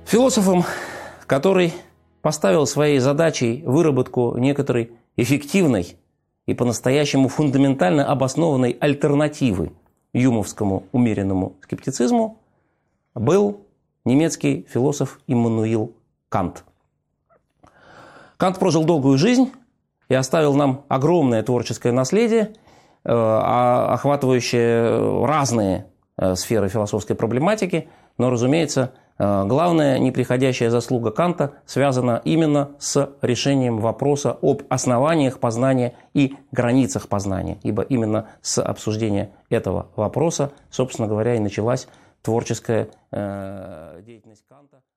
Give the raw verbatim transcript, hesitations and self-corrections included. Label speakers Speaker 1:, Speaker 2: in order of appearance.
Speaker 1: Философом, который поставил своей задачей выработку некоторой эффективной и по-настоящему фундаментально обоснованной альтернативы юмовскому умеренному скептицизму, был немецкий философ Иммануил Кант. Кант прожил долгую жизнь и оставил нам огромное творческое наследие, охватывающее разные сферы философской проблематики, но, разумеется, главная неприходящая заслуга Канта связана именно с решением вопроса об основаниях познания и границах познания, ибо именно с обсуждения этого вопроса, собственно говоря, и началась творческая деятельность Канта.